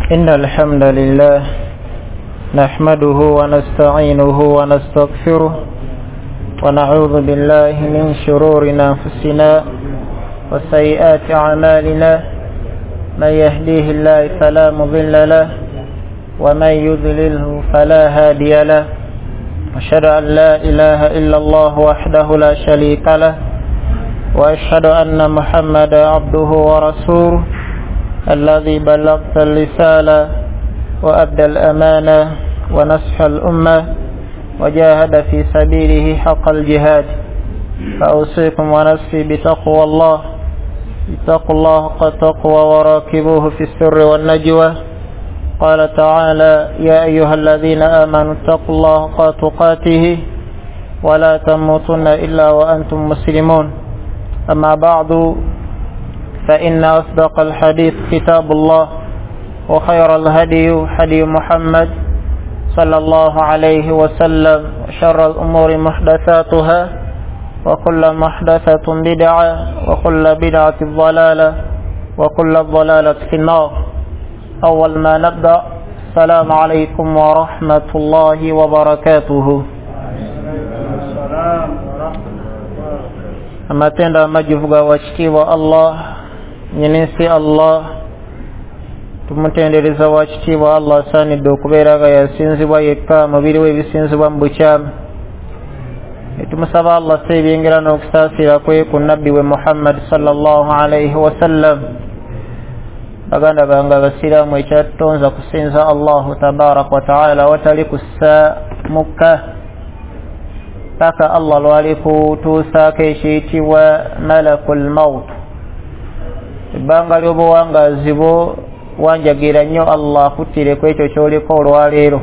إن الحمد لله نحمده ونستعينه ونستغفره ونعوذ بالله من شرور أنفسنا وسيئات أعمالنا من يهديه الله فلا مضل له ومن يضلله فلا هادي له أشهد أن لا إله إلا الله وحده لا شريك له وأشهد أن محمدا عبده ورسوله الذي بلغ الرسالة وأدى الأمانة ونصح الأمة وجاهد في سبيله حق الجهاد فأوصيكم ونفسي بتقوى الله اتقوا الله حق التقوى وراقبوه في السر والنجوى قال تعالى يا أيها الذين آمنوا اتقوا الله حق تقاته ولا تموتن إلا وأنتم مسلمون أما بعد فإن أصدق الحديث كتاب الله وخير الهدي هدي محمد صلى الله عليه وسلم وشر الأمور محدثاتها وكل محدثة بدعة وكل بدعة ضلالة وكل ضلالة في النار. أول ما نبدأ السلام عليكم ورحمة الله وبركاته. أما تندى مجفوغا واشكيوا الله نينسي الله tumutendereza wakitiibwa Allah asaanidde okubeera nga yasinzibwa yekka mubiri we ebisinzibwa mu bukyamu. Tumusaba Allah seebyengera n'okusaasira kwe ku nabbi we Muhammad sallallahu alayhi wasallam. Baganda bange abasiraamu ekyatutonza kusinza Allahu tabaraka wa taala watali kussa mukka paka Allah lwali kutuusaako ekiyitibwa malakul maut. Ebbanga ly'obuwangaazi bwo wanjagira nnyo Allah akuttire ku ekyo ky'oliko olwaleero.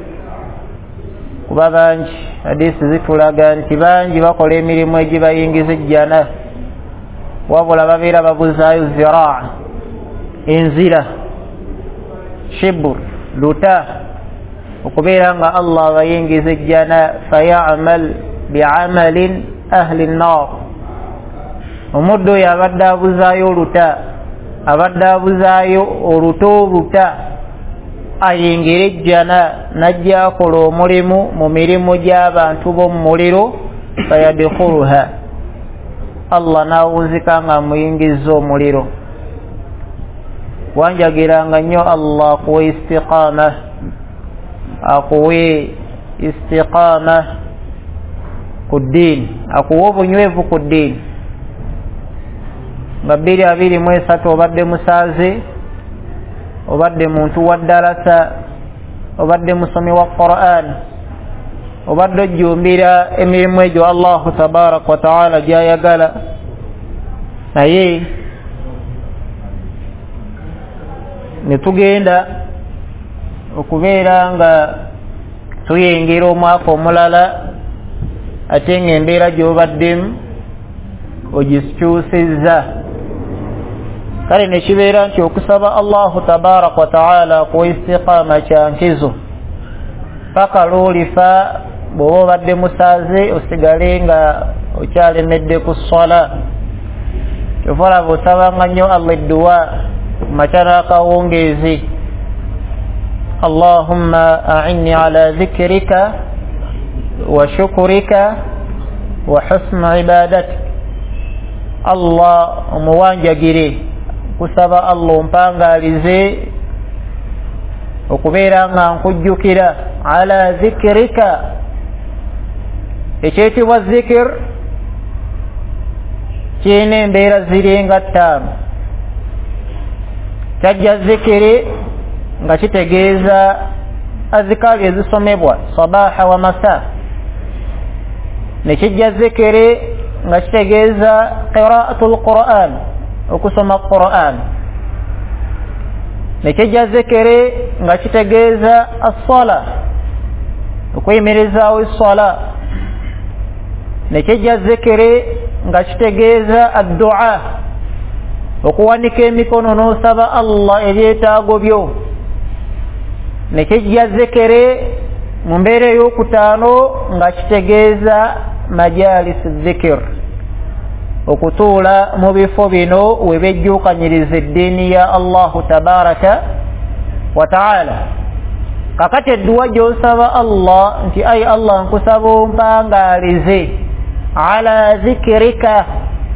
Kuba bangi hadiisi zitulaga nti bangi bakola emirimu egibayingiza ejjana wabula babeera babuzaayo ziraa enzira shibur luta okubeera nga Allah abayingiza ejjana fayamal biamalin ahli nnar. Omuddu oyo abadde abuzaayo oluta abadde abuzaayo oluta ayingire ejjana najja akola omulimu mu mirimu gy'abantu b'omu muliro fayadkhuluha Allah n'awunzika nga amuyingizza omuliro. Wanjagiranga nnyo Allah akuwe istiqaama ku ddiini, akuwe obunywevu ku ddiini. Nga 2023 obadde musaaze, obadde muntu wa ddalasa, obadde musomi wa Qur'an, obadde ojjumbira emirimu egyo Allahu tabaraka wa taala gy'ayagala, naye ne tugenda okubeera nga tuyengera omwaka omulala ate ng'embeera gy'obaddemu ogikyusizza. Kale ne kibeera nti okusaba Allahu tabaraka wa taala ku istiqaama kyankizo paka lw'olifa bw'oba obadde musaaze osigale nga okyalemedde ku swala. Kyova olaba osabanga nnyo Allah edduwa makya n'akawungeezi, Allahumma a'inni ala dhikrika wa shukrika wa husni ibadatik. Allah omuwanjagire kusaba Allah ompangalize okubeera nga nkujjukira ala dhikrika. Ekyetibwa zikir kirina embeera ziri nga 5. Kyajja zikiri nga kitegeeza azikaali ezisomebwa sabaha wa masa, nekijja zikiri nga kitegeeza qira'atul Qur'an, okusoma Qur'an, nekijja zikiri nga kitegeeza as-sala, okuyimirizaawo as-sala, nekijja zikiri nga kitegeeza ad-du'a, okuwanika emikono n'osaba Allah ebyetaago byo, nekijja zikiri mu mbeera ey'okutaano nga kitegeeza majalis dhikr, okutuula mu bifo bino we bejjuukanyiriza eddiini ya Allahu tabaraka wa ta'ala. Kakati edduwa gy'osaba Allah nti ayi Allah nkusaba ompangalize ala dhikrika,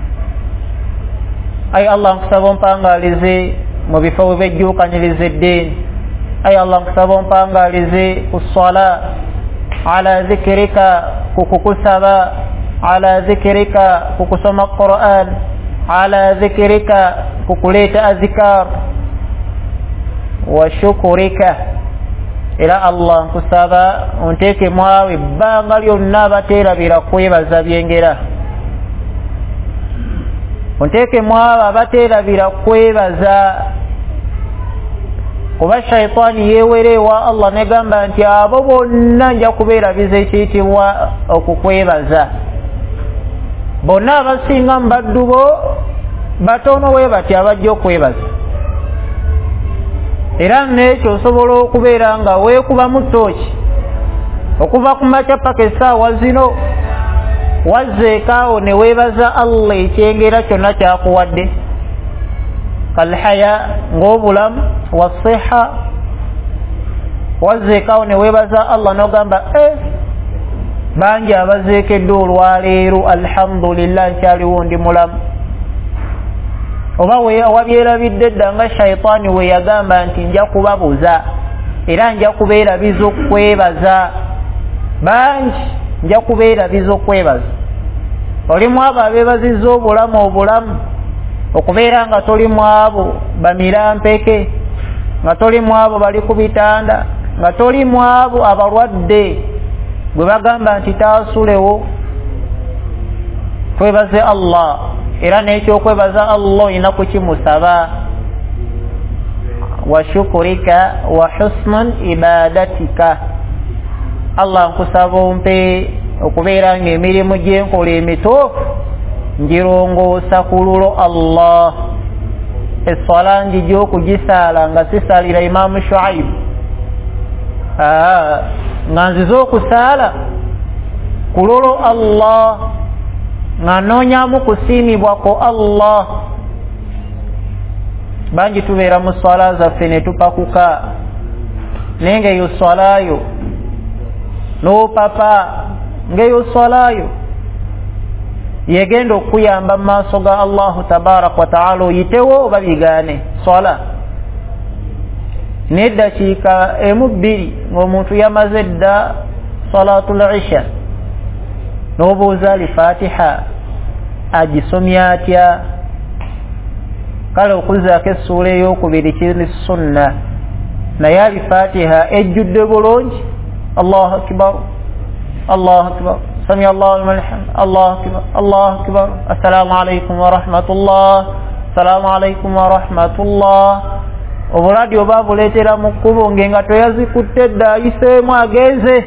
ayi Allah nkusaba ompangalize mu bifo by'ejjuukanyiriza eddiini, ayi Allah nkusaba ompangalize ku ssala, ala dhikrika kukukusaba, ala dhikrika kukusoma Qur'an, ala dhikrika kukuleeta azkar, wa shukurika era Allah nkusaba onteeke mwawe ebbanga lyonna abateerabira kwebaza byengera, onteeke mwawe abateerabira kwebaza, kuba shayitaani yeewerewa Allah negamba nti abo bonna nja kubeerabiza ekiyitibwa okukwebaza. Bonna abasinga mu baddu bo batono we bati abajja okwebaza, era n'ekyo osobola okubeera nga weekubamu ttooki okuva ku makya paka essaawa zino, wazzeekaawo ne weebaza Allah ekyengera kyonna kyakuwadde, kalhaya ng'obulamu wasiha, wazzeekaawo ne weebaza Allah n'ogamba bangi abazeekedde olwaleero alhamdulillah nkyaliwo ndi mulamu. Oba wabyerabidde edda nga shayitaani we yagamba nti nja kubabuza era nja kubeerabiza okwebaza, bangi nja kubeerabiza okwebaza. Olimu abo abeebazizza obulamu okubeera nga tolimu abo bamirampeke, nga tolimu abo bali ku bitanda, nga tolimu abo abalwadde gwe bagamba nti taasulewo. Twebaze Allah, era n'ekyokwebaza Allah olina kukimusaba. Wa shukurika wa husnan ibadatika, Allah nkusaba ompe okubeera ng'emirimu gyenkola emituufu ngirongoosa ku lulo Allah. Essala njija okugisaala nga sisalira Imaamu Shuaib, nga nziza okusaala ku lulo Allah, nga noonyamu kusiimibwa ku Allah. Bangi tubeera mu swala zaffe ne tupakuka, naye ng'eyo swalayo n'opapa, ng'eyo swalayo yegenda okuyamba mu maaso ga Allahu tabaraka wa ta'ala, oyitewo oba bigaane swala. N'eddakiika emu bbiri ng'omuntu yamaze dda salatul isha, n'obuuza al-Fatiha agisomya atya? Kale okuzzaako essuula ey'okubiri kiri sunna, naye al-Fatiha ejjudde bulungi. Allahu akbar, Allahu akbar, sami Allahu liman hamid, Allahu akbar, Allahu akbar, assalamu alaykum wa rahmatullah, assalamu alaykum wa rahmatullah. Obuladi oba buleetera mu kkubo nga toyazikutte dda, ayiseemu agenze.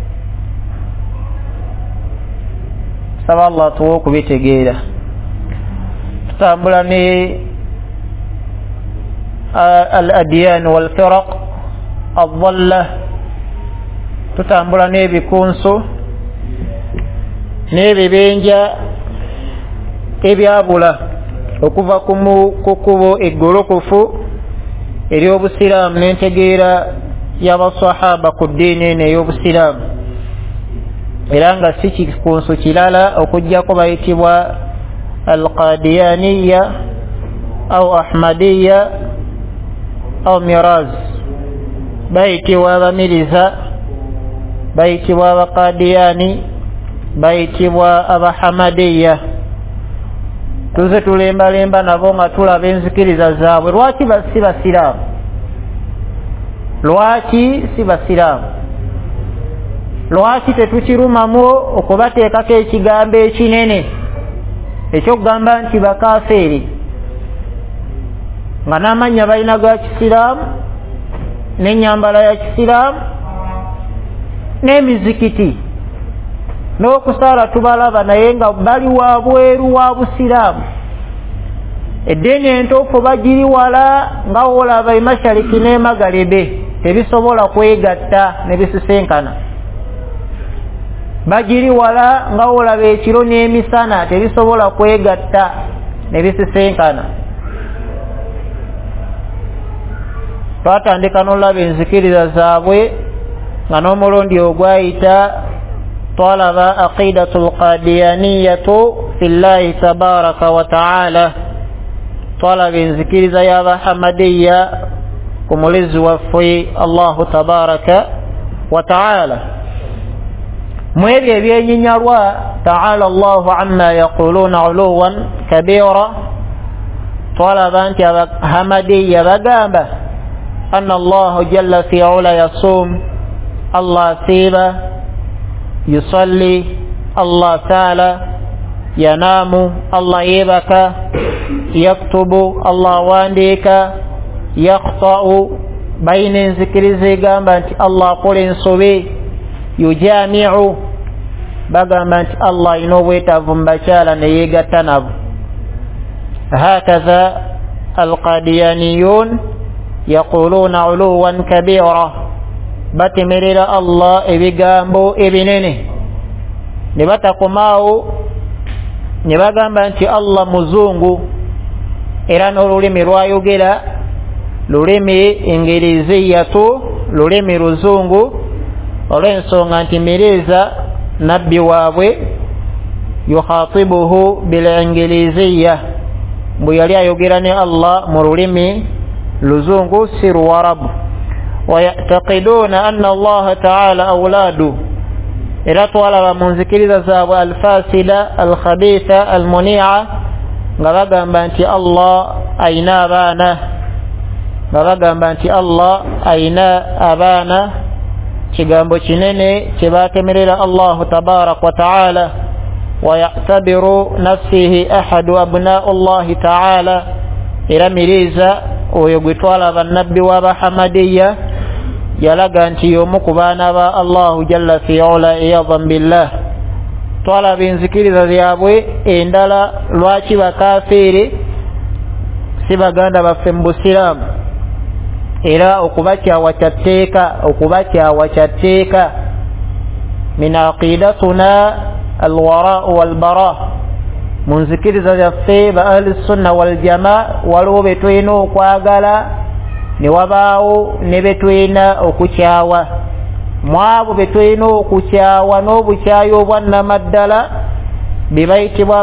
Saba Allah tuwe okubitegeera. Tutambula ne al-adyan wal-firaq ad-dalla, tutambula n'ebikunsu n'ebibenja ebyabula okuva ku kkubo eggolokofu ery'obusiraamu n'entegeera y'abasahaba ku ddiini eno ey'obusiraamu, era nga si kikunsu kirala okujjako bayitibwa al-Qadiyaniya au Ahmadiya au Miraz, bayitibwa abamiriza, bayitibwa abaqadiyani, bayitibwa abahamadiya. Tuze tulembalemba nabo nga tulaba enzikiriza zaabwe. Lwaki si basiraamu? Lwaki si basiraamu? Lwaki tetukirumamu okubateekako ekigambo ekinene ekyokugamba nti bakafeeri, nga n'amannya balina ga kisiraamu n'ennyambala ya kisiraamu n'emizikiti n'okusaala tubalaba, naye nga bali wabweru wa busiraamu. Eddiini entuufu bagiri wala nga wolaba emashariki n'emagalebe, tebisobola kwegatta ne bisisenkana. Bagiri wala nga wolaba ekiro n'emisana, tebisobola kwegatta ne bisisenkana. twatandika n'olaba enzikiriza zaabwe nga n'omulundi ogwayita twalaba aqidatul qadiyaniyatu fillahi tabaraka wa ta'ala, twalaba enzikiriza y'abahamadiya ku mulezi waffe Allahu tabaraka wa ta'ala. mu ebyo ebyenyinyalwa ta'ala Allahu amma yaquluna uluwan kabira, twalaba nti abahamadiya bagamba anna Allahu jalla fi ula yasum, Allah siba, yusalli, Allah taala, yanamu, Allah yebaka, yaktubu, Allah wandika, yaqta'u, bayina enzikiriza egamba nti Allah akola ensobe, yujami'u, bagamba nti Allah alina obwetaavu mu bakyala ne yeegatta nabo. hakaza alqadiyaniyun yaquluna uluwan kabira, batemerera Allah ebigambo ebinene, ne batakomaawo ne bagamba nti Allah muzungu era n'olulimi lwayogera lulimi ingiliziyatu, lulimi luzungu, olw'ensonga nti mireza nabbi waabwe yukhatibuhu bilingiliziya, bwe yali ayogera ne Allah mu lulimi luzungu si luwarabu. ويعتقدون أن الله تعالى أولاده، إلى طوال منذكر ذاب الفاسدة الخبيثة المنيعة، غرقا بانتي الله أين أبانا، غرقا بانتي الله أين أبانا، شغامبو شنيني شبات مرير الله تبارك وتعالى. ويعتبر نفسه أحد أبناء الله تعالى إلى مريزة ويقتوال بالنبي وبحمدية، yalaga nti omu ku baana ba Allahu jalla fi'ala iyadhan billah. Twalaba enzikiriza byabwe endala lwaki bakafiiri si baganda baffe mu busiraamu, era okubakyawa kyatteeka min aqidatuna alwara walbara. mu nzikiriza byaffe ba ahli sunna waljamaa waliwo be tulina okwagala ne wabaawo ne betulina okukyawa. mu abo betulina okukyawa n'obukyayi obwannamaddala bebayitibwa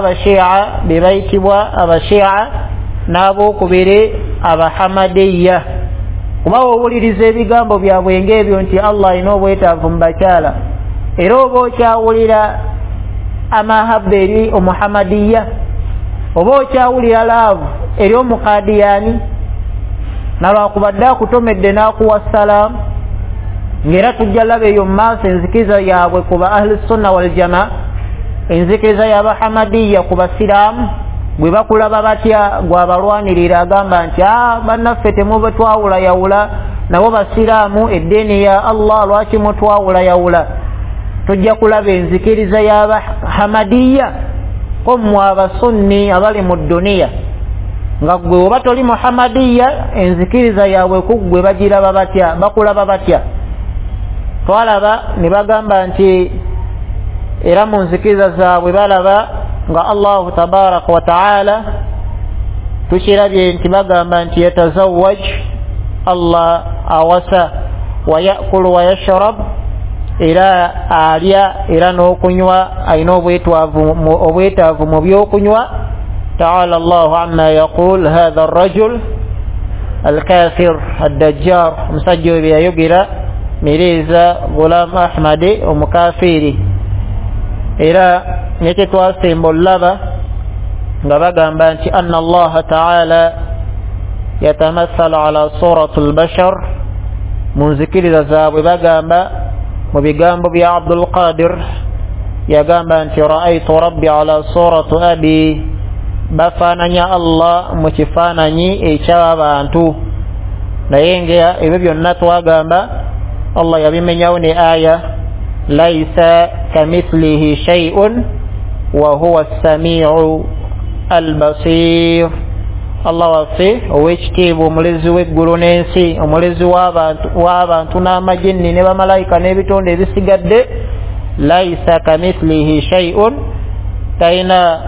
abashi'a n'abokubiri abahamadiya. kuba owuliriza ebigambo byabwe ng'ebyo nti Allah alina obwetaavu mu bakyala, era oba okyawulira amahabba eri omuhamadiya, oba okyawulira laavu eri omukadiyani, nalwakubadde akutomedde n'akuwa salaamu, ng'era tujja laba eyo mu maaso enzikiriza yaabwe ku ba ahli sunna wal jamaa, enzikiriza y'abahamadiya ku basiraamu bwe bakulaba batya gwabalwanirira agamba nti bannaffe temubetwawula yawula nabo basiraamu eddiini ya Allah lwaki mutwawula yawula. tujja kulaba enzikiriza y'abahamadiya ko mmwe abasunni abali mu duniya nga gwe oba toli muhamadiya enzikiriza yaabwe ku gwe bagiraba batya, bakulaba batya. twalaba ne bagamba nti era mu nzikiriza zaabwe balaba nga Allahu tabaraka wa ta'ala tukirabye nti bagamba nti yatazawwaj, Allah awasa, wa yakulu wa yashrab, era alya era n'okunywa, alina obwetaavu mu byokunywa. تعالى الله عما يقول هذا الرجل الكافر الدجار مسجل بيجرا ميريزا غلام أحمد ومكافري إلى نتتوى سيمبول لبا غبغان أن الله تعالى يتمثل على صورة البشر منذكر ذاب بغان وبغان بي عبد القادر يغان رأيت ربي على صورة أبي bafaananya Allah mu kifaananyi eky'abantu. naye nga ebyo byonna twagamba Allah yabimenyawo ne aya laisa kamithlihi shay'un wa huwa as-sami'u al-basir. Allah waffe ow'ekitiibwa omulezi w'eggulu n'ensi, omulezi w'abantu n'amajinni ne bamalayika n'ebitonde ebisigadde, laisa kamithlihi shay'un, talina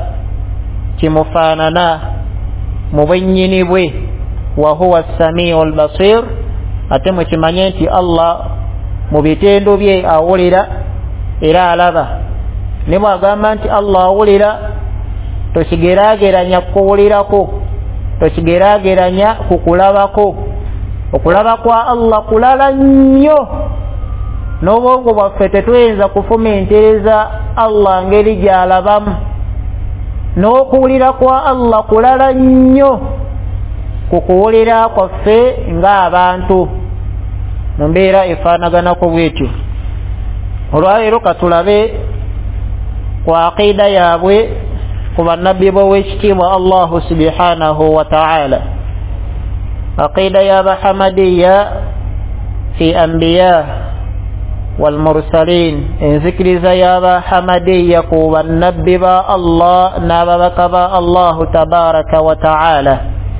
kimufaanana mu bwennyini bwe. wa huwa as-sami'u al-basir, ate mukimanye nti Allah mu bitendo bye awulira era alaba. Ne bw'agamba nti Allah awulira, tokigeraageranya kuwulirako, tokigeraageranya ku kulabako. Okulaba kwa Allah kulala nnyo, n'obwongo bwaffe tetuyinza kufumintereza Allah ngeri gy'alabamu. N'okuwulira kwa Allah kulala nnyo ku kuwulira kwaffe ng'abantu mu mbeera efaanaganako bwetyo. Olwaleero katulabe ku aqiida yaabwe ku bannabbi b'owekitiibwa Allahu subhanahu wa ta'ala. Aqiida y'Abahamadiya fi anbiya wal mursalin, enzikiriza y'Abahamadiya ku bannabbi ba Allah n'ababaka ba Allahu tabaraka wa ta'ala.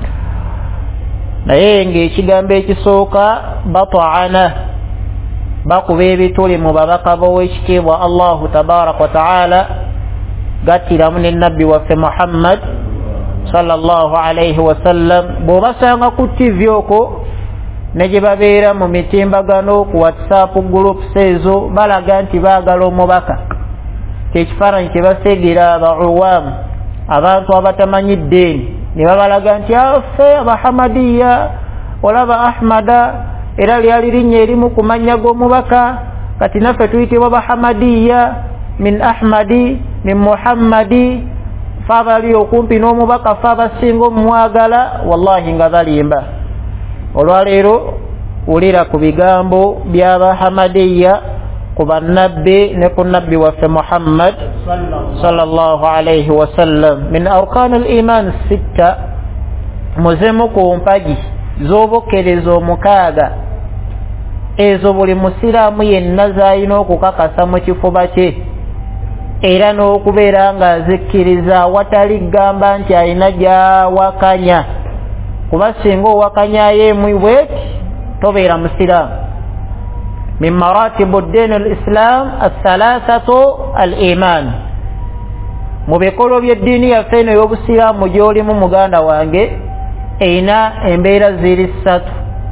Naye ng'ekigambo ekisooka bata'ana, bakuba ebituli mu babaka b'owekitiibwa Allahu tabaraka wa ta'ala, gattiramu ne nabbi waffe Muhammad sallallahu alayhi wa sallam. Bw'obasanga ku TV okwo ne gye babeera mu mitimbagano ku WhatsApp groups ezo, balaga nti baagala omubaka. Kyekifaananyi kye baseegera abauwaamu, abantu abatamanyi ddeeni, ne babalaga nti affe Abahamadiya olaba Ahmada era lyali linnya erimu ku mannya g'omubaka, kati naffe tuyitibwa Bahamadiya min Ahmadi min Muhammadi, faabali okumpi n'omubaka fe abasinga omumwagala, wallahi nga balimba. Olwaleero wulira ku bigambo by'Abahamadiya ku bannabbi ne ku nabbi waffe Muhammad sallallahu alayhi wa sallam. Min arkaan al-iman 6, muzemu ku mpagi z'obukkiriza 6 ezo buli musiraamu yenna z'alina okukakasa mu kifuba kye, era n'okubeera ng'azikkiriza awatali gamba nti alina gy'awakanya, kuba singa owakanyayo emu bweti tobeera musiraamu. Min maratibu ddiini al-islam athalathatu al-iman, mu bikolo by'eddiini yaffe eno ey'obusiraamu gy'olimu muganda wange erina embeera ziri 3.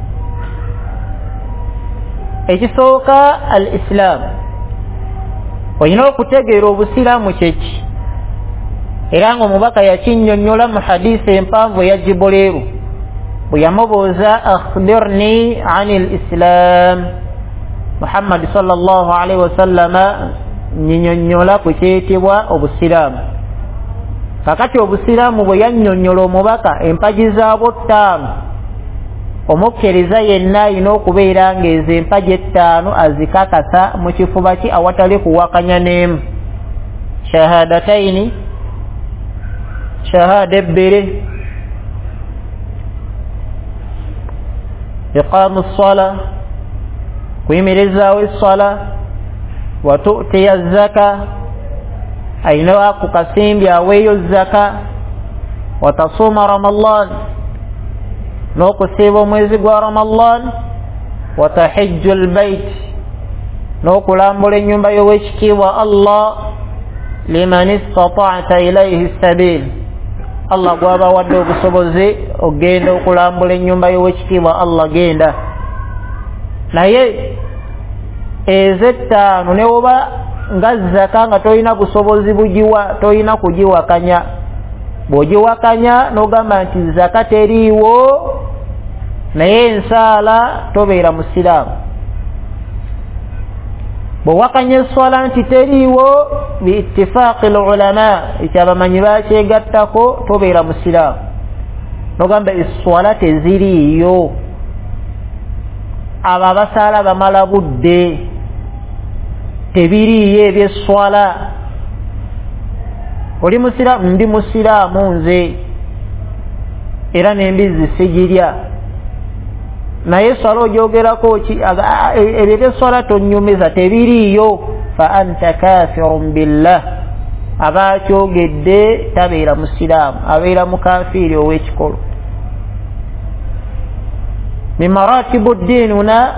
Ekisooka al-islam, olina okutegeera obusiraamu kyeki, era ng'omubaka yakinnyonnyola mu hadisi empanvu eya Jibuliiru bwe yamubuuza akhbirni ani al-islam. Muhammad sallallahu alayhi wa sallama nnyinnyonnyola ku kyetibwa obusiraamu. Kakati obusiraamu bwe yannyonnyola omubaka empagi zaabwo 5, omukkiriza yenna alina okubeera ng'ezo empagi 5 azikakasa mu kifuba ki awatali kuwakanya n'emu. Shahadataini, shahada 2, iqaamu ssala, kuyimirizaawo essala, wa tu'tiya zaka, alina ku kasimbi aweeyo zaka, wa tasuuma Ramadan, n'okusiiba omwezi gwa Ramadan, wa tahijju al-bayt, n'okulambula ennyumba y'owekitiibwa Allah, liman istata'ta ilayhi sabil, Allah gwabawadde obusobozi ogenda okulambula ennyumba y'owekitiibwa Allah, genda. Naye ezo 5 ne woba nga zaka nga tolina busobozi bugiwa, tolina kugiwakanya. Bw'ogiwakanya n'ogamba nti zaka teriiwo, naye ensaala tobeera musiraamu. Bw'owakanya esswala nti teriiwo bi ittifaaqi al-ulama, ekyabamanyi bakyegattako, tobeera musiraamu. N'ogamba esswala teziriiyo, abo abasaala bamala budde, tebiriiyo ebyesswala. Oli musiraamu? Ndi musiraamu nze, era n'embizzi sigirya. Naye esswala ogyogerako ki? Ebyo ebyesswala tonnyumiza, tebiriiyo. Fa anta kafirun billah, aba akyogedde tabeera musiraamu, abeera mukafiiri ow'ekikolo. Min maratibu ddiin huna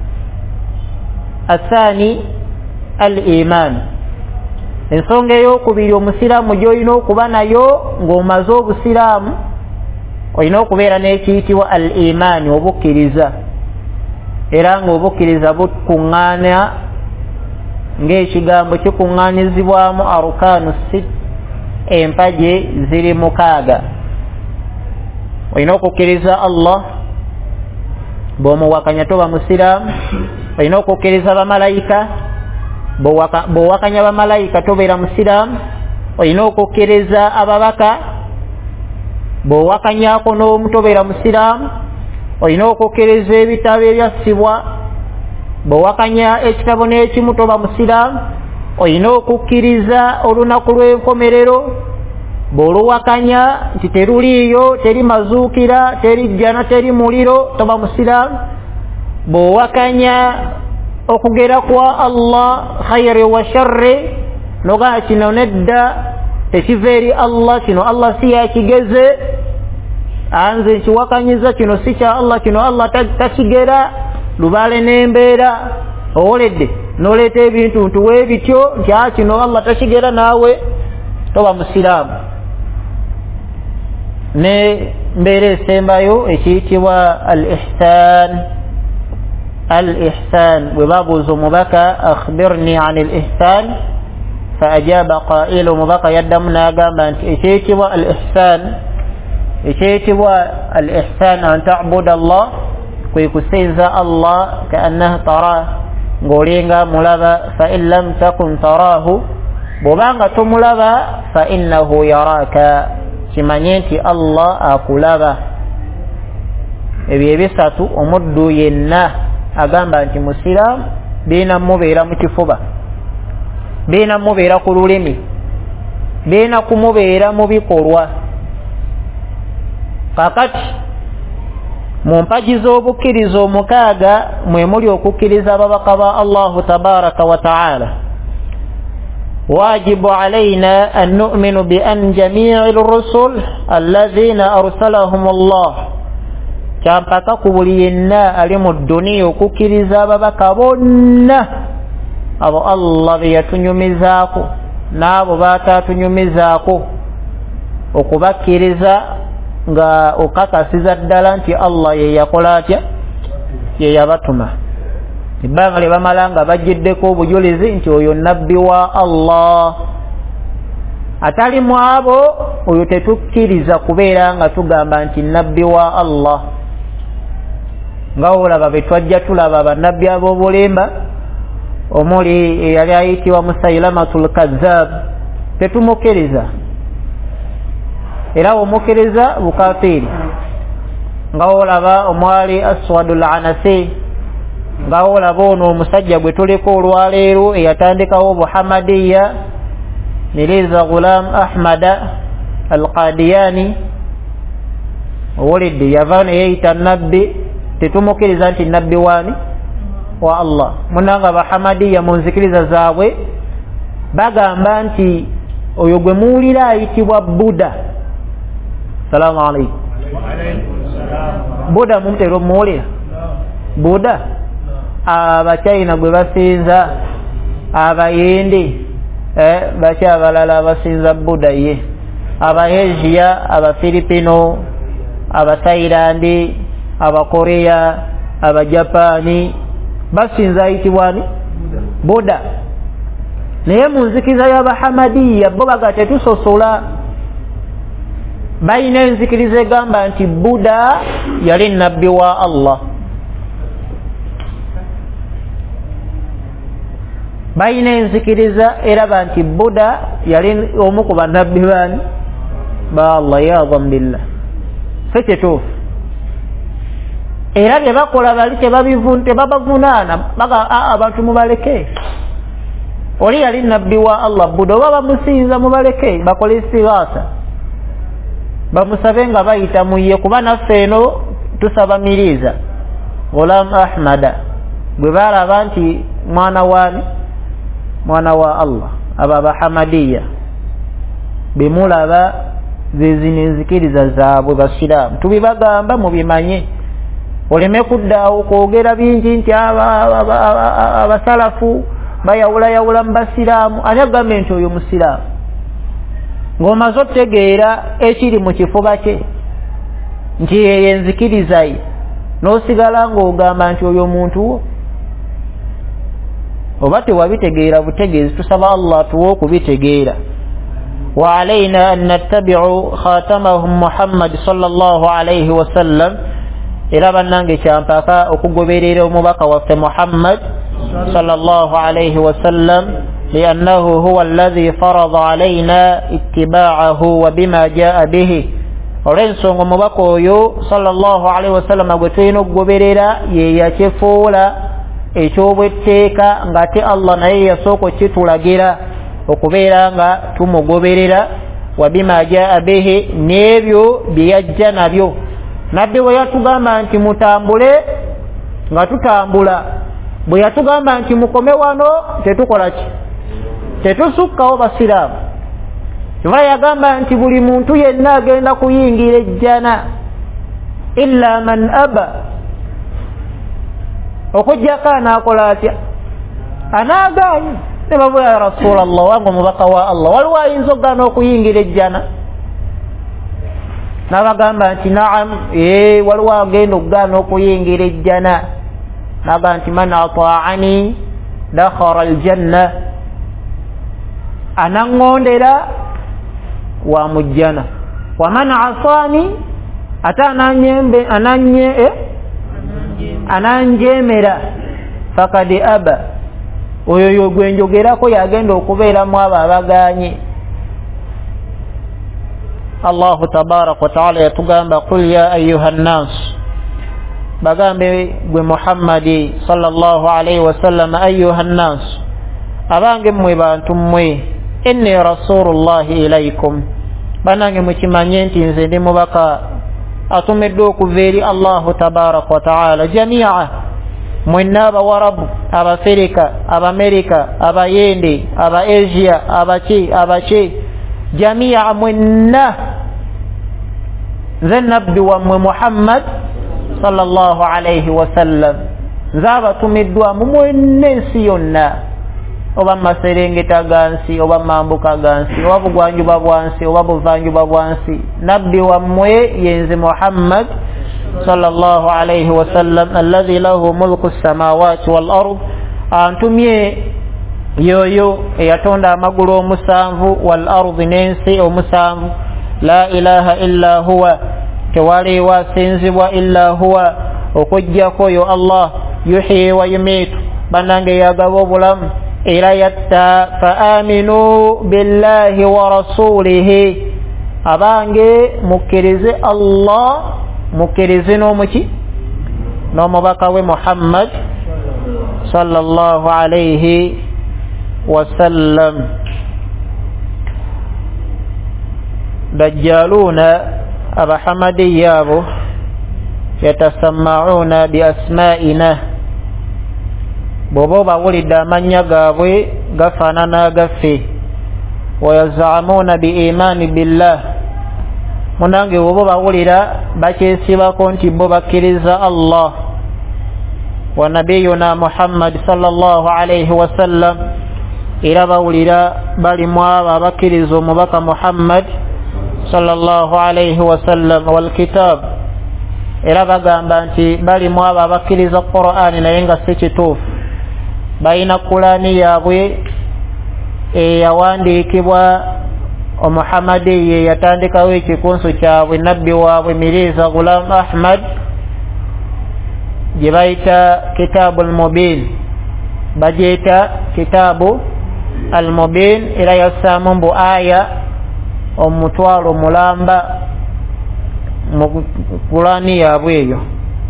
athani al-iman, ensonga ey'okubiri omusiraamu gy'olina okuba nayo ng'omaze obusiraamu, olina okubeera n'ekiyitibwa al-imaani, obukkiriza. era ng'obukkiriza bukuŋŋaana ng'ekigambo kikuŋŋaanizibwamu arkaanu sit, empaje ziri 6. olina okukkiriza Allah, bw'omuwakanya toba musiraamu. olina okukkiriza bamalayika, bw'owakanya bamalayika tobeera musiraamu. olina okukkiriza ababaka, bw'owakanyako n'omu tobeera musiraamu. olina okukkiriza ebitabo ebyassibwa, bw'owakanya ekitabo n'ekimu toba musiraamu. olina okukkiriza olunaku lw'enkomerero, bw'oluwakanya nti teruliiyo, teri mazuukira, teri jjana, teri muliro, toba musiraamu. bw'owakanya okugera kwa Allah khayri wa sharri, nogaa kino nedda tekiva eri Allah, kino Allah si yakigeze, anze nkiwakanyiza, kino si kya Allah, kino Allah takigera, lubaale n'embeera owoledde n'oleeta ebintu ntuwe bityo nti kino Allah takigera, naawe toba musiraamu. ne mbeera esembayo ekiyitibwa al ihsan bwe babuuza omubaka akhbirni an al ihsan fa ajaba qailu, omubaka yaddamu n'agamba nti ekiyitibwa al ihsan an ta'buda Allah, kwe kusinza Allah kaannahu tarah, ng'olinga mulaba. fa in lam takun tarahu, bw'obanga tomulaba fa innahu yaraka, kimanye nti Allah akulaba. ebyo ebisatu omuddu yenna agamba nti musiraamu biina mubeera mu kifuba, biina mubeera ku lulimi, biina kumubeera mu bikolwa. kakati mu mpaji z'obukkiriza 6 mwe muli okukkiriza ababaka ba Allahu tabaraka wa ta'ala. واجب علينا أن نؤمن بأن جميع الرسل الذين أرسلهم الله، kyampaka ku buli yenna ali mu dduniya okukkiriza ababaka bonna abo Allah be yatunyumizaako n'abo baatatunyumizaako, okubakkiriza nga okakasiza ddala nti Allah ye yakola atya, ye yabatuma. ebbanga lye bamala nga bajjiddeko obujulizi nti oyo nabbi wa Allah. atali mu abo oyo tetukkiriza kubeera nga tugamba nti nabbi wa Allah. nga olaba be twajja tulaba bannabbi ab'obulimba, omuli eyali ayitibwa Musailamatul Kazzab, tetumukkiriza, era omukkiriza bukafiri. nga olaba omwali Aswadul Anasi, nga olaba ono omusajja gwe tuliko olwaleero eyatandikawo Buhamadiya, Mirza Ghulam Ahmad al-Qadiyani, owulidde yava neyeyita nabbi, tetumukkiriza nti nabbi waani wa Allah. munanga Bahamadiya mu nzikiriza zaabwe bagamba nti oyo gwe muwulira ayitibwa Buddha. Salaamu alaikum. Buddha mumutera omuwulira? Buddha abachina gwe basinza, abayindi baki abalala abasinza Buddha ye, Abasia, Abafilipino, Abathailand, Abakorea, Abajapani basinza ayitibwani Buddha. naye mu nzikiriza y'Abahamadiya bo baga tetusosola, balina enzikiriza egamba nti Buddha yali nabbi wa Allah. balina enzikiriza eraba nti Buddha yali omu ku bannabbi baani ba Allah. yadham billah, so kyetuufu. era bye bakola bali tebabavunaana, baga abantu mubaleke. oli yali nabbi wa Allah Buddha, oba bamusinza mubaleke, bakole istighatha, bamusabe nga bayita muye, kuba naffe eno tusaba Mirza Ghulam Ahmad gwe balaba nti mwana waani, mwana wa Allah. aba Bahamadiya bemulaba zezino enzikiriza zaabwe basiraamu, tubibagamba mubimanye, oleme kuddaawo kwogera bingi nti abasalafu bayawulayawula mu basiraamu. ani agamba nti oyo musiraamu? ng'omaze otegeera ekiri mu kifuba kye nti yeyo enzikiriza ye, n'osigala ng'ogamba nti oyo muntu oba tewabitegeera butegeezi tusaba Allah tuwe okubitegeera wa alayna an nattabi'u khatamahum Muhammad sallallahu alayhi wa sallam era bannange kyampaka okugoberera omubaka waffe Muhammad sallallahu alayhi wa sallam li'annahu huwa alladhi farada alayna ittiba'ahu wa bima jaa'a bihi olw'ensonga omubaka oyo sallallahu alayhi wa sallam gwe tulina okugoberera ye yakyefuula ekyobwetteeka ng'ate Allah naye yasooka okitulagira okubeera nga tumugoberera wa bima jaa'a bihi n'ebyo bye yajja nabyo nabbi bwe yatugamba nti mutambule nga tutambula bwe yatugamba nti mukome wano tetukola ki tetusukkawo basiraamu kyova yagamba nti buli muntu yenna agenda kuyingira ejjana illa man aba okujjako anaakola atya anaagaanye ne bavuga ya rasulallah wange omubaka wa Allah waliwo ayinza okugaana okuyingira ejjana n'abagamba nti naam waliwo agenda okugaana okuyingira ejjana n'agamba nti man ataani dakhara aljanna anaŋŋondera wa mujjana wa man asaani ate ananjemera fakad aba oyo yogwenjogerako yagenda okubeeramu abo abaganye Allahu tabaraka wa taala yatugamba qul ya ayuha nnas bagambe gwe Muhammadi sallallahu alayhi wa sallam ayuha nnas abange mmwe bantu mmwe inni rasulullahi ilaykum banange mukimanye nti nze ndi mubaka atumiddwa okuva eri Allahu tabaraka wa taala jamia mwenna abawarabu abafirika abamerika abayende aba asia abaki jamia mwenna nze nabbi wammwe Muhammad sallallahu alayhi wa sallam nze abatumiddwa mu mwenna ensi yonna oba maserengeta gansi oba mambuka gansi oba bugwanjuba bwansi oba buvanjuba bwansi nabbi wammwe yenze Muhammad sallallahu alayhi wa sallam alladhi lahu mulku samawati wal ard antumye yoyo eyatonda amagulu omusanvu wal ard n'ensi omusanvu la ilaha illa huwa tewali wasinzibwa illa huwa okujjako yo Allah yuhyi wa yumitu banange yagaba obulamu era yatta fa aminu billahi wa rasulihi abange mukkirize Allah mukkirize n'omuki n'omubaka we Muhammad sallallahu alayhi wa sallam dajjaluna abahamadiya abo yatasammauna bi asma'ina bobo bawulidde amannya gaabwe gafaanana gaffe wayazamuna bi imani billah munange bobo bawulira bakyesibako nti bo bakkiriza Allah wa nabiyuna Muhammad sallallahu alayhi wa sallam era bawulira balimu abo abakkiriza omubaka Muhammad sallallahu alayhi wa sallam wal kitab era bagamba nti balimu abo abakkiriza Qur'ani naye nga si kituufu bayina Qur'ani yaabwe eyawandiikibwa omuhamadi ye yatandikawo ekikunsu kyabwe nabbi waabwe Mirza Ghulam Ahmad gye bayita kitaabu al-mubin bagyeta kitaabu al-mubin era yassaamu mbu aya omutwalo mulamba mu Qur'ani yaabwe eyo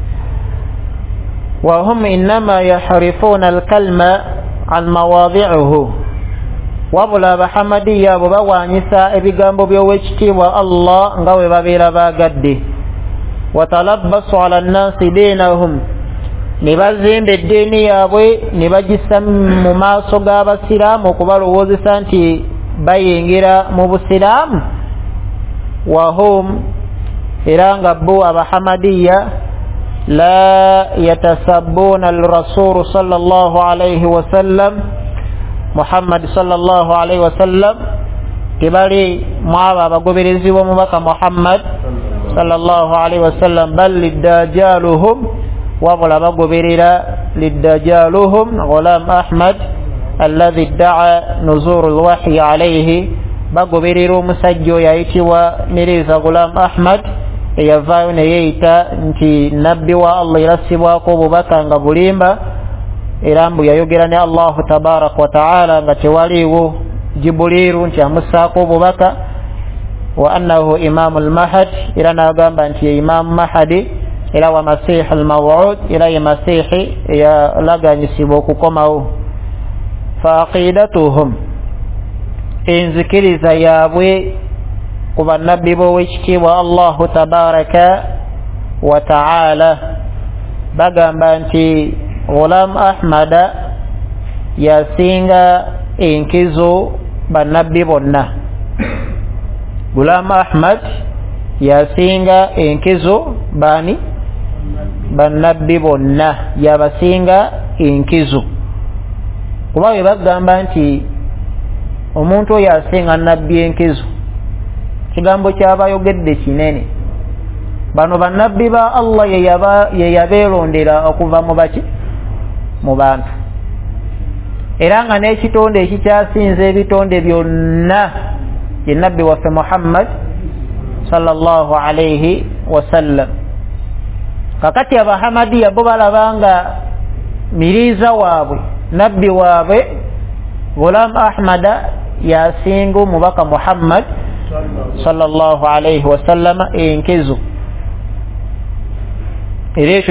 وهم إنما يحرفون الكلمة عن مواضعه wabula abahamadiya abo bawaanyisa ebigambo by'owekitiibwa Allah nga bwe babeera baagadde watalabbasu ala nnansi diinahum ne bazimba eddiini yaabwe ne bagissa mu maaso g'abasiraamu okubalowoozesa nti bayingira mu busiraamu wahum era nga bo abahamadiya la yatasabbuna al-rasul sallallahu alayhi wa sallam Muhammad sallallahu alayhi wa sallam tibali mwaba abagoberezi b'omubaka Muhammad sallallahu alaihi wasallam bal liddajaluhum wabula bagoberera liddajaluhum Ghulam Ahmad alladhi idda'a nuzul alwahyi alayhi bagoberera omusajja oyo ayitibwa Mirza Ghulam Ahmad eyavaayo ne yeeyita nti nabbi wa Allah irasibwako obubaka nga bulimba era mbu yayogera ne Allahu tabaraka wa ta'ala nga tewaliwo Jibuliru nti amusaako obubaka wa annahu imamul mahad era n'agamba nti ye imamu mahadi era wa masihi al-maw'ud era ye masihi yalaganyisibwa okukomawo fa aqidatuhum enzikiriza yaabwe ku bannabbi b'owekitiibwa Allahu tabaraka wa ta'ala bagamba nti Ghulam Ahmada yasinga enkizo bannabbi bonna. Ghulam Ahmad yasinga enkizo bani bannabbi bonna yabasinga enkizo kuba bwe bagamba nti omuntu oyo asinga nabbi enkizo kigambo kyabayogedde kinene. Bano bannabbi ba Allah ye yabeerondera okuva mu baki mu bantu era nga n'ekitonde ekikyasinza ebitonde byonna ye nabbi waffe Muhammad sallallahu alayhi wasallam. Kakati abahamadiya bo balabanga miriza waabwe nabbi waabwe Ghulam Ahmada yasinga omubaka Muhammad sallallahu alayhi wasallam enkezo era ekyo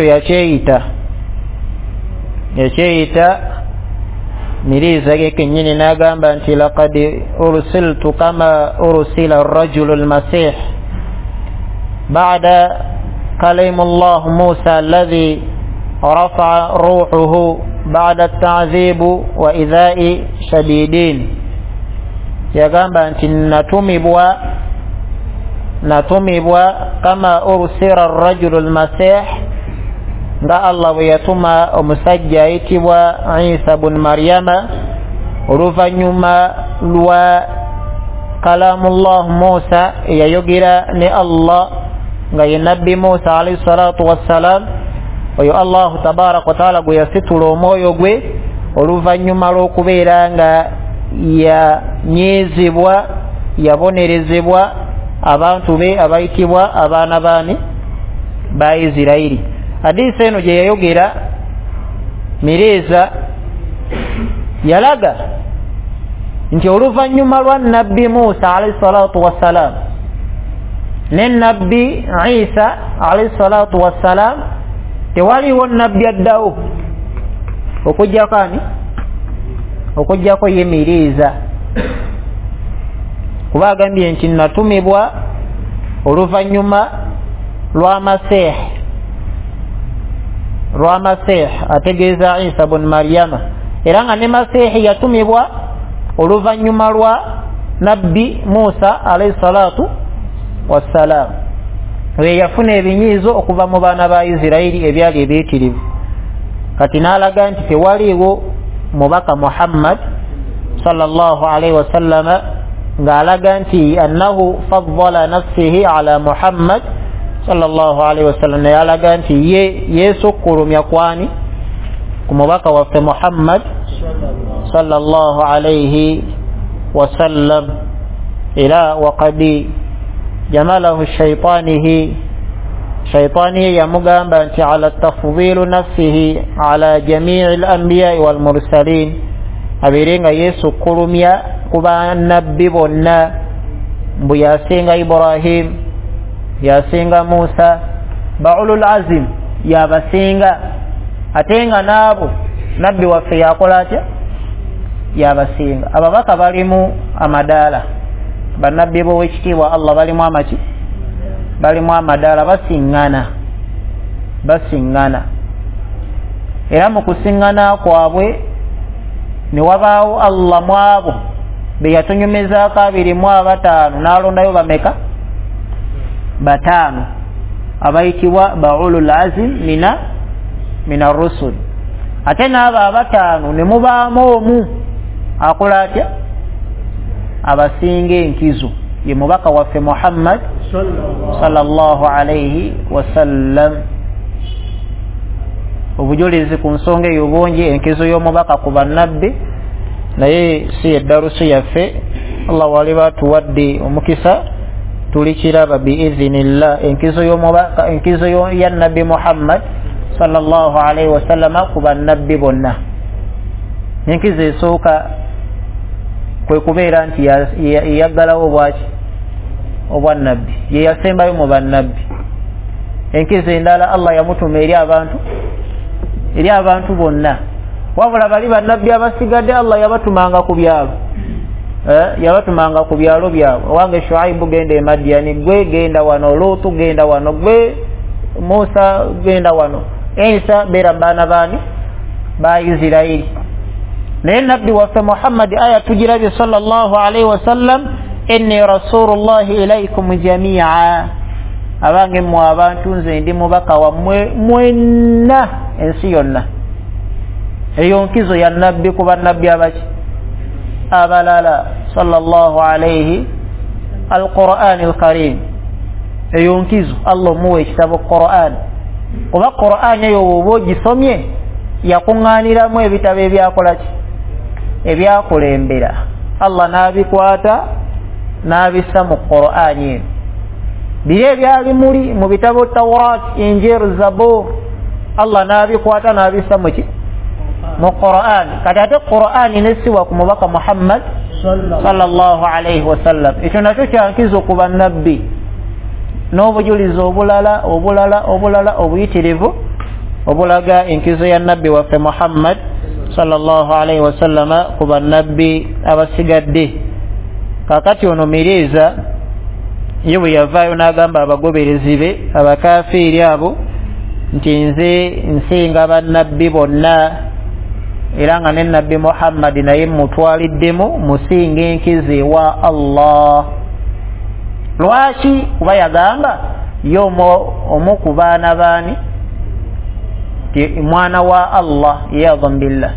yakyeyita miriza ge kennyini n'agamba nti laqad ursiltu kama ursila ar-rajulu al-masih ba'da كلم الله موسى الذي رفع روحه بعد التعذيب وإذاء شديدين يقام أنت نتمبوا كما أرسل الرجل المسيح قال الله ويتم مسجى وعيسى بن مريم رفنما لوا كلام الله موسى يجرى الله nga ye nabbi Musa alayhi salatu wassalam oyo Allah tabarak wa taala gwe yasitula omwoyo gwe oluvanyuma lw'okubeera nga yanyezebwa yabonerezebwa abantu be abayitibwa abaana baani ba Isirairi. Hadisi eno gye yayogera Mireza yalaga nti oluvanyuma lwa nabbi Musa alayhi salatu wassalam ne nabbi Isa alayhi salatu wassalam tewaliwo nabbi addawo okujjako ye Mireza kuba agambye nti natumibwa oluvanyuma lwa Masih ategeeza Isa bun Maryama era nga ne Masih yatumibwa oluvanyuma lwa nabbi Musa alayhi salatu wassalam we yafuna ebinyiizo okuva mu baana ba Isirairi ebyali ebyekirivu. Kati n'alaga nti tewaliwo mubaka Muhammad sallallahu alaihi wasallama ng'alaga nti annahu faddala nafsihi ala Muhammad sallallahu alaihi wasallam naye alaga nti yeesukkulumya kwani ku mubaka waffe Muhammad sallallahu alaihi wasallam era waqadi جماله شيطانه يمغام بانت على التفضيل نفسه على جميع الأنبياء والمرسلين أبيرين يسو كرميا قبان نبي بنا بياسين إبراهيم ياسين موسى بعول العزم يا بسين أتين نابو نبي وفي قولات يا بسين أبا بك بارمو أمدالا bannabbi b'owekitiibwa Allah balimu amadaala basiŋŋana era mu kusiŋŋana kwabwe ne wabaawo Allah mu abo be yatunyumizaako 25 n'alondayo bameka 5 abayitibwa ba'ulul azim mina rusul ate n'abo 5 ne mubaamu omu akola atya abasinga enkizo ye mubaka waffe Muhammad sallallahu alayhi wasallam. Obujulizi ku nsonga eyo bungi, enkizo y'omubaka ku bannabbi, naye si eddarusu yaffe. Allah waliba tuwadde omukisa tulikiraba biiznillah enkizo y'omubaka, enkizo ya nabbi Muhammad sallallahu alayhi wasallam ku bannabbi bonna. Enkizo esooka kwe kubeera nti yaggalawo bwaki obwannabbi, ye yasembayo mu bannabbi. Enkizo endala Allah yamutuma eri abantu bonna, wabula bali bannabbi abasigadde Allah yabatumanga ku byalo, yabatumanga ku byalo byabwe. Wange Shuaibu genda e Madiani, gwe genda wano, Lutu genda wano, gwe Musa genda wano, Isa bera baana bani ba Isiraili. Naye nabbi waffe Muhammad aya tugirabye sallallahu alayhi wasallam, inni rasulullahi ilaykum jami'a, abange mu abantu nze ndi mubaka wammwe mwenna ensi yonna. Eyo nkizo ya nabbi ku bannabbi abaki abalala sallallahu alayhi alquran alkarim. Eyo nkizo Allah muwe ekitabo Quran, kuba Quran eyo bwoba ogisomye yakuŋŋaaniramu ebitabo ebyakolaki ebyakulembera. Allah n'abikwata n'abissa mu Quran eyo. Biri ebyali muli mu bitabo Tawrat, Injil, Zabur, Allah n'abikwata n'abissa mu Quran. Kati ate Quran nesiwa ku mubaka Muhammad sallallahu alayhi wasallam. Ekyo nakyo kyankizo ku bannabbi n'obujulizi obulala obuyitirivu obulaga enkizo ya nabbi waffe Muhammad sallallahu alayhi wasallam ku bannabbi abasigadde. Kakati ono Miriza ye bwe yavaayo n'agamba abagoberezi be abakafiiri abo nti nze nsinga bannabbi bonna, era nga ne nabbi Muhammad naye mutwaliddemu musinga enkizo ewa Allah. Lwaki? Kuba yagamba ye omu ku baana baani mwana wa Allah, iyadhan billah.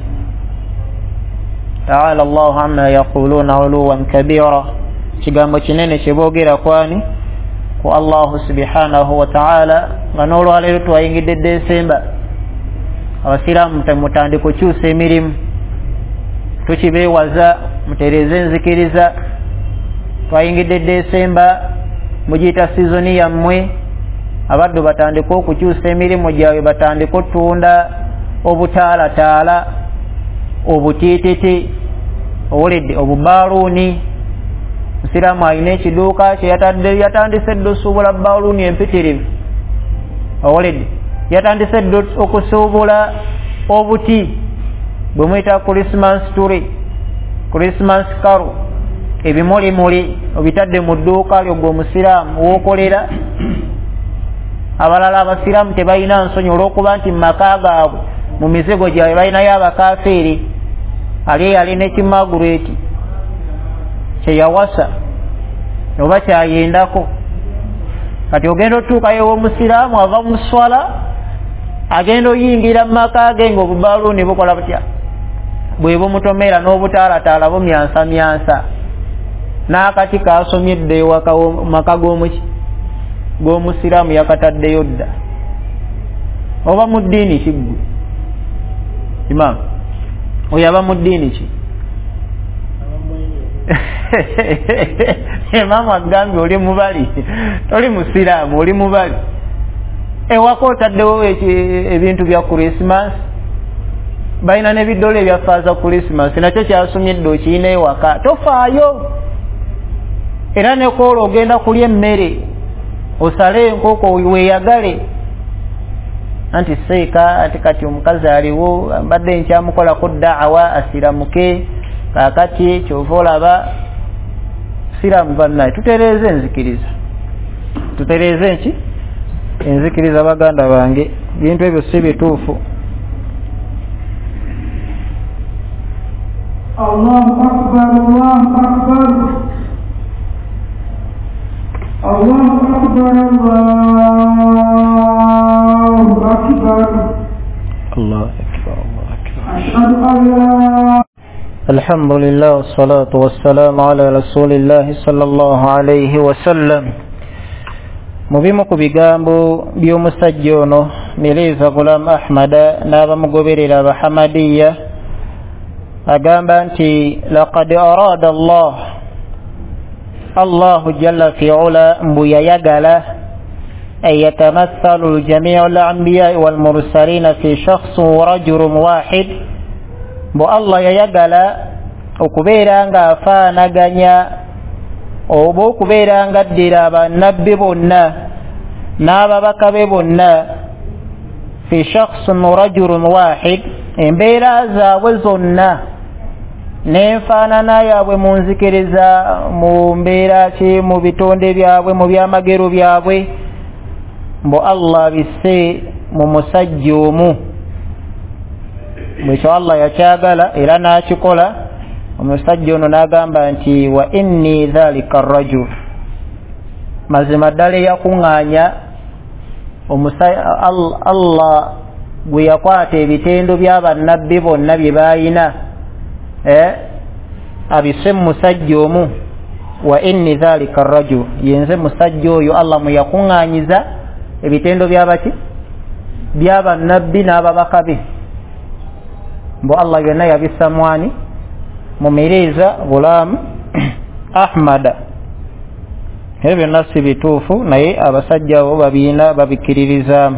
Ta'ala Allahu amma yaquluna uluwan kabira. Kigambo kinene kyeboogera kwani ku Allahu subhanahu wa ta'ala. Nga n'olwaleero twayingidde Desemba, abasiraamu temutandika kukyusa emirimu, tukibeewaza mutereeze enzikiriza. Twayingidde Desemba, mugiyita sizoni yammwe, abaddu batandika okukyusa emirimu gyabwe, batandika otunda obutaalataala, obutiititi, owulidde obubaluuni. Musiraamu alina ekiduuka kye yatandise dde osuubula baluuni empitirivu, owulidde yatandise dde okusuubula obuti bwe mwita Christmas tree, Christmas carol, ebimulimuli obitadde mu dduuka lyo gwe omusiraamu w'okolera. Abalala abasiraamu tebalina nsonyi olw'okuba nti mu maka gaabwe mu mizigo gyabwe balinayo abakafiiri. Ali alina ekimagureti kyeyawasa oba kyayendako. Kati ogenda otuukayo w'omusiraamu ava mu swala, agenda oyingira mu maka ge ng'obubaluuni bukola butya, bwe bumutomera n'obutaalataala bumyansamyansa, n'akati kaasomyedde ewaka maka g'omusiraamu yakataddeyo dda. Oba mu ddiini ki ggwe Imam? Oyo aba mu ddiini ki? Imam agambye oli mubali, toli musiraamu, oli mubali. Ewaka otaddewo ebintu bya Christmas, balina n'ebiddole ebyafaaza Christmas, nakyo kyasomyedde okiyina ewaka, tofaayo. Era ne koola ogenda kulya emmere, osale enkoko weeyagale. Anti seeka ati kati omukazi aliwo mbadde nkyamukolako da'awa asiramuke, kaakati kyova olaba siraamu bannaye. Tutereeze enzikiriza, tutereeze nki enzikiriza baganda bange, bintu ebyo si bituufu. Allahu akbar, Allahu akbar, Allahu akbar, Allahu akbar, Allahu akbar, Allahu akbar. Ashhadu an la الحمد لله والصلاة والسلام على رسول الله صلى الله عليه وسلم. Mubimu ku bigambo by'omusajja ono Mirza Ghulam Ahmad n'abamugoberera Abahamadiya agamba nti laqad arada Allahu jalla fi ula mbu yayagala an yatamathalu ljamiu al-anbiya wal-mursalina fi shakhsin wa rajulin wahid, mbu Allah yayagala okubeera nga afaanaganya oba okubeera nga addira bannabbi bonna n'ababaka be bonna fi shakhsin rajulun wahid, embeera zaabwe zonna n'enfaanana yaabwe mu nzikiriza, mu mbeera ki, mu bitonde byabwe, mu byamagero byabwe, mbu Allah bisse mu musajja omu. Bwekyo Allah yakyagala era n'akikola. Omusajja ono n'agamba nti wa inni dhalika arrajul, mazima ddala eyakuŋŋaanya Allah gwe yakwata ebitendo by'abannabbi bonna bye baayina abisse mu musajja omu. Wa inni dhalika arrajul, yenze musajja oyo Allah mwe yakuŋŋaanyiza ebitendo by'abaki, by'abannabbi n'ababaka be, mbu Allah byonna yabissa mwani mu Mirza Ghulam Ahmad. Ebyo byonna si bituufu, naye abasajja abo babiina babikiririzaamu.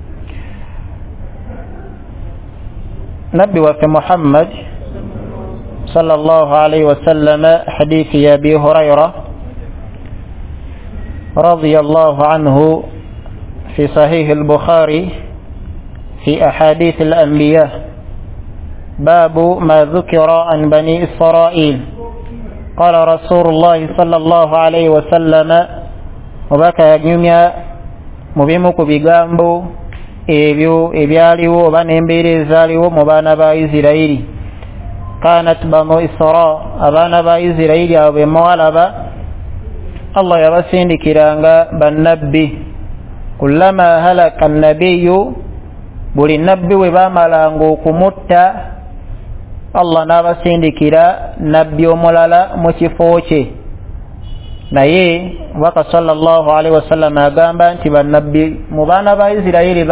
Nabbi waffe Muhammad sallallahu alayhi wa sallam, hadithi ya Abi Hurayra radiyallahu anhu fi sahih al-Bukhari fi ahadith al-anbiya باب ما ذكر عن بني إسرائيل. قال رسول الله صلى الله عليه وسلم, وبكى يجمع مبيمك بغامبو ebyo ebyaliwo oba n'embeera ezaaliwo mu baana ba Isirayiri. Kanat banu Isra, abaana ba Isirayiri abo be mwalaba Allah yabasindikiranga bannabbi. Kullama halaka annabiyyu, buli nabbi we baamalanga okumutta Allah n'abasindikira nabbi omulala mu kifo kye. Naye waka sallallahu alaihi wasallam agamba nti bannabbi mu baana ba Isirayiri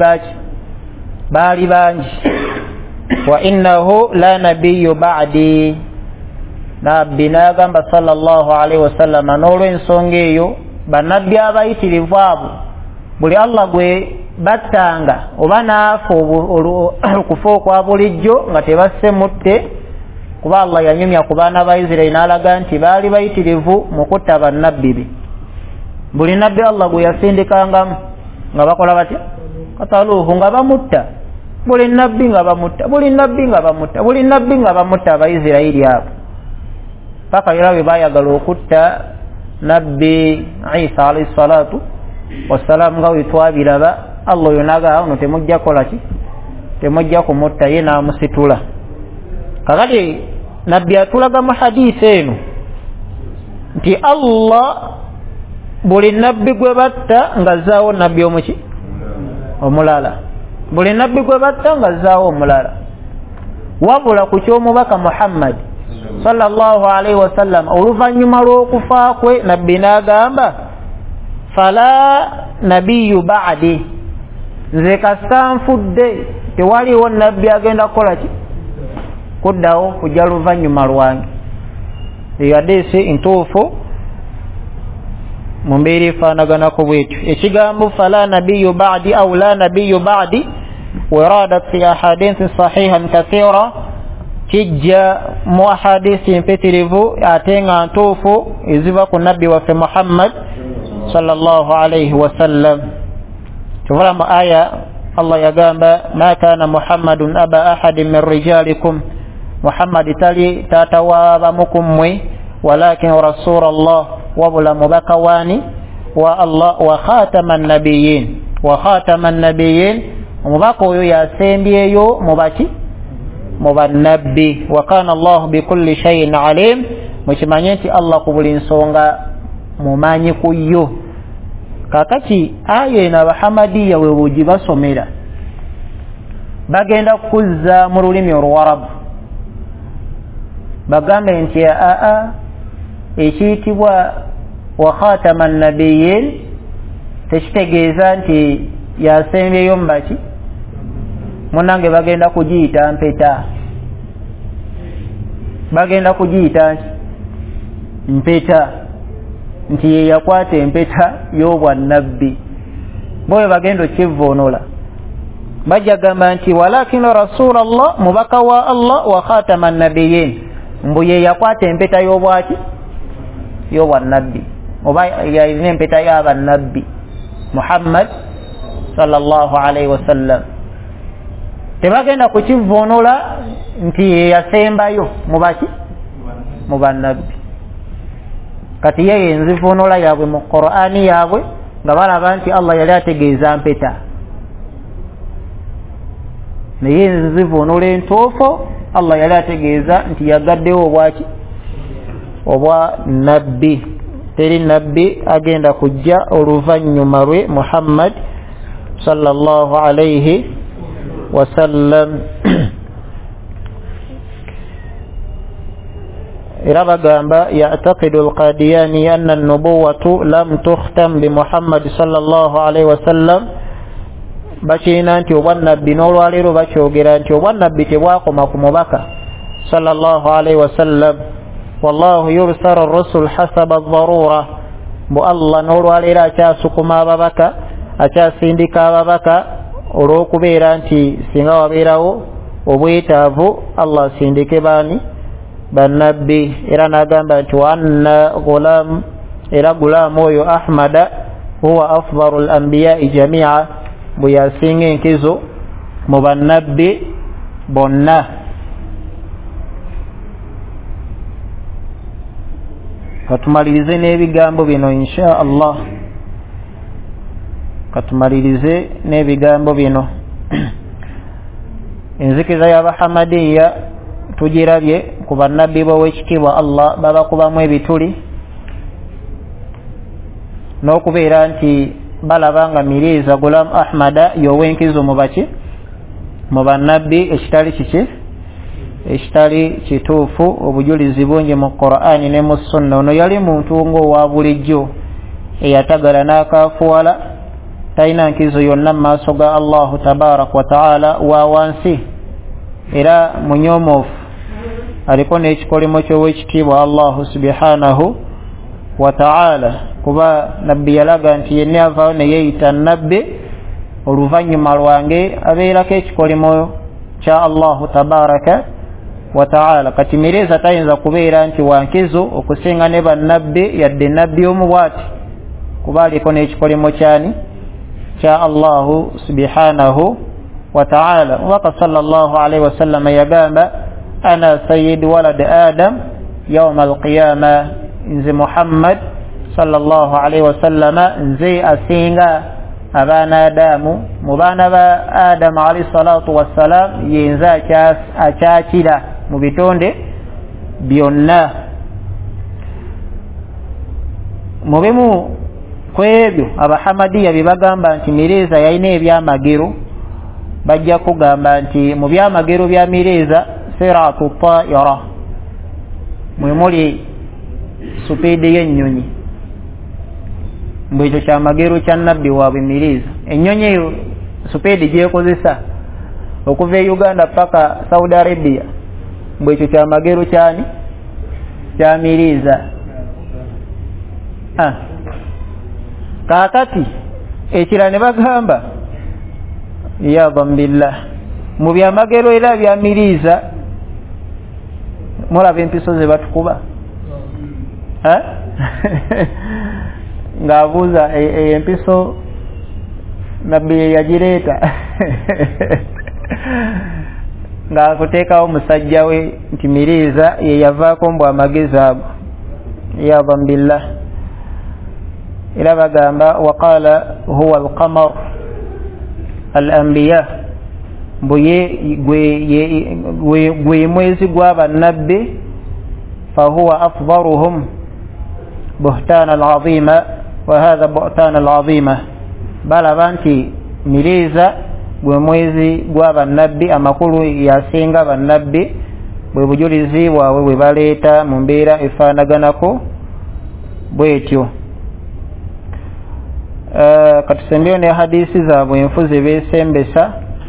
baali bangi. Wa innahu la nabiyyu ba'di, nabbi n'agamba sallallahu alaihi wasallam n'olw'ensonga eyo bannabbi abayitirivu abo buli Allah gwe battanga oba naafa okufa okwa bulijjo nga tebasse mutte, kuba Allah yanyumya ku baana ba Isirayiri n'alaga nti baali bayitirivu mu kutta bannabbi be. Buli nabbi Allah gwe yasindikangamu nga bakola batya? Kataluuhu, nga bamutta. Buli nabbi nga bamutta, buli nabbi nga bamutta, buli nabbi nga bamutta Abayisirayiri abo, paka era bwe baayagala okutta nabbi Isa alayhi salatu wassalamu nga bwe twabiraba. Allah oyo n'agamba ono temujja kola ki, temujja kumutta, ye n'amusitula. Kakati nabbi atulaga mu hadiisi eno nti Allah buli nabbi gwe batta nga azzaawo nabbi omuki omulala, buli nabbi gwe batta nga azzaawo omulala, wabula ku ky'omubaka Muhammad sallallahu alaihi wasallam oluvannyuma lw'okufa kwe nabbi n'agamba fala nabiyyu ba'di, nze kasita nfudde tewaliwo nabbi agenda kukola ki, kuddawo kujja luvannyuma lwange. Eyo hadiisi ntuufu mu mbeera efaanaganako bwetyo. Ekigambo fala nabiyyu ba'di aw la nabiyyu ba'di waradat fi ahadithin sahihan kathira, kijja mu ahadisi mpitirivu ate nga ntuufu eziva ku nabbi waffe Muhammad sallallahu alayhi wasallam. Tuvala mu aya Allah yagamba ma kana Muhammadun aba ahadin min rijalikum, Muhammad tali tata wa bamukum mwe, walakin rasulullah, wabula mubaka wani wa Allah wa khataman nabiyyin, wa khataman nabiyyin, omubaka oyo yasembyeyo mubaki mu bannabbi. Wa kana Allah bikulli shay'in alim, mukimanye nti Allah ku buli nsonga mumanyi ku yo. Kakati aya eno Abahamadiya we bugi basomera bagenda kuzza mu lulimi Oluwarabu bagambe nti ekiyitibwa wa khatama nabiyyin tekitegeeza nti yasembyeyo mubaki munange bagenda kugiyita mpeta, bagenda kugiyita mpeta nti ye yakwata empeta y'obwannabbi. bwe bagenda okivvuunula bajja gamba nti walakina rasulallah mubaka wa Allah wa khatama nabiyyin mbu ye yakwata empeta y'obwaki y'obwannabbi oba yalina empeta y'abannabbi Muhammad sallallahu alaihi wasallam. tebagenda kukivvuunula nti ye yasembayo mubaki mu bannabbi. kati ye enzivuunula yaabwe mu Qur'ani yaabwe nga balaba nti Allah yali ategeeza mpeta, naye enzivuunula entuufu Allah yali ategeeza nti yagaddewo obwaki obwa nabbi. teri nabbi agenda kujja oluvannyuma lwe Muhammad sallallahu alaihi wasallam. era bagamba ya'taqidu al-Qadiyani anna an-nubuwwatu lam tukhtam bi Muhammad sallallahu alaihi wasallam. bakirina nti obwannabbi n'olwaleero bakyogera nti obwannabbi tebwakoma ku mubaka sallallahu alaihi wasallam. wallahu yursalu ar-rusul hasaba ad-darura. bu Allah n'olwaleero akyasukuma ababaka, akyasindika ababaka olw'okubeera nti singa wabeerawo obwetaavu Allah asindike baani bannabbi. era n'agamba nti wa anna gulam, era gulaamu oyo Ahmada huwa afdalu al-anbiya'i jami'a, bwe yasinga enkizo mu bannabbi bonna. katumalirize n'ebigambo bino insha Allah, katumalirize n'ebigambo bino. enzikiza y'abahamadiya tugirabye ku bannabbi b'owekitiibwa Allah babakubamu ebituli n'okubeera nti balaba nga Mirza Ghulam Ahmada y'ow'enkizo mu baki mu bannabbi ekitali kiki ekitali kituufu. obujulizi bungi mu Qur'ani ne mu Sunna. ono yali muntu ng'owa bulijjo eyatagala n'akaafuwala, talina nkizo yonna mu maaso ga Allahu tabaraka wa ta'ala wa wansi, era munyomoofu, aliko n'ekikolimo ky'owekitiibwa Allahu subhanahu wa ta'ala. kuba nabbi yalaga nti yenna avaawo ne yeeyita nabbi oluvannyuma lwange abeerako ekikolimo kya Allahu tabaraka wa ta'ala. kati Mirza tayinza kubeera nti wankizo okusinga ne bannabbi yadde nabbi omu bw'ati, kuba aliko n'ekikolimo kyani kya Allahu subhanahu wa ta'ala. Mubaka sallallahu alaihi wasallam yagamba ana sayyid walad adam yawm al-qiyama, nze Muhammad sallallahu alaihi wasallam nze asinga abaana Adamu mu baana ba Adamu alayhi salatu wassalam, yenze akyakira mu bitonde byonna. mu bimu ku ebyo abahamadiya bye bagamba nti Mirza yalina ebyamagero, bajja kugamba nti mu byamagero bya Mirza siratu ta'ira, mwe muli supiidi y'ennyonyi. mbwekyo kyamagero kya nabbi waabwe Mirza. ennyonyi eyo supiidi gyekozesa okuva e Uganda paka Saudi Arabia, mbwekyo kyamagero kyani kya Mirza. kaakati ekira ne bagamba yadham billah mu byamagero era bya Mirza mulaba empiso ze batukuba ng'abuuza empiso nabbi ye yagireeta ng'akuteekawo musajja we nti Mirza ye yavaako mbu amagezi ago yadham billah. era bagamba waqala huwa alqamar al-anbiya, mbu gwe mwezi gw'abannabbi fahuwa afdaluhum buhtana al-azima wa hadha buhtana al-azima. balaba nti Mirza gwe mwezi gw'abannabbi amakulu yasinga bannabbi bwe bujulizi bwabwe bwe baleeta mu mbeera efaanaganako bwetyo. Katusembyeyo ne hadisi zaabwe enfu ze beesembesa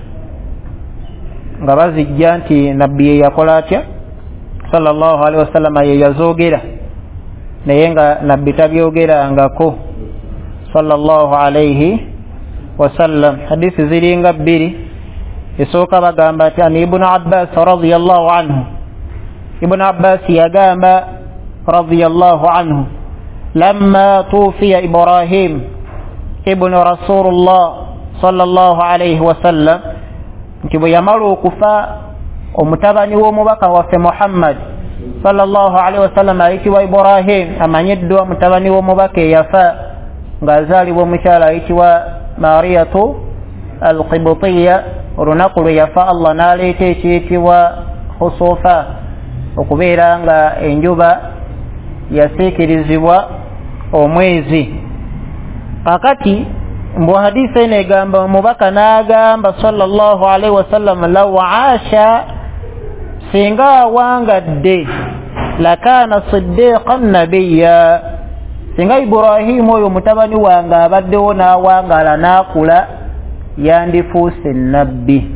nga bazijja nti nabbi ye yakola atya sallallahu alaihi wasallam ye yazoogera naye nga nabbi tabyogerangako sallallahu alaihi wasallam. Hadisi ziringa bbiri. Esooka bagamba ati ani Ibn Abbas radiyallahu anhu. Ibn Abbas yagamba radiyallahu anhu lamma tufiya Ibrahim ibn Rasulullah sallallahu alaihi wasallam, nti bwe yamala okufa omutabani w'omubaka waffe Muhammad sallallahu alaihi wasallam ayitibwa Ibrahim, amanyiddwa mutabani w'omubaka eyafa ng'azaalibwa omukyala ayitibwa Mariyatu al-Qibtiyya. Olunaku lwe yafa Allah n'aleeta ekiyitibwa Khusufa okubeera nga enjuba yasiikirizibwa omwezi. Kakati mbu hadisi eno egamba omubaka n'agamba sallallahu alaihi wasallam law aasha, singa awangadde lakaana siddiqan nabiyya, singa Ibrahimu oyo mutabani wange abaddewo n'awangala n'akula yandifuuse nabbi.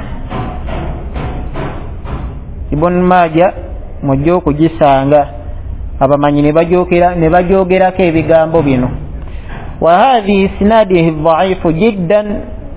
Ibn Majah mujja okugisanga abamanyi ne bajoogerako ebigambo bino. Wa hadhihi isnadihi dhaifu jiddan,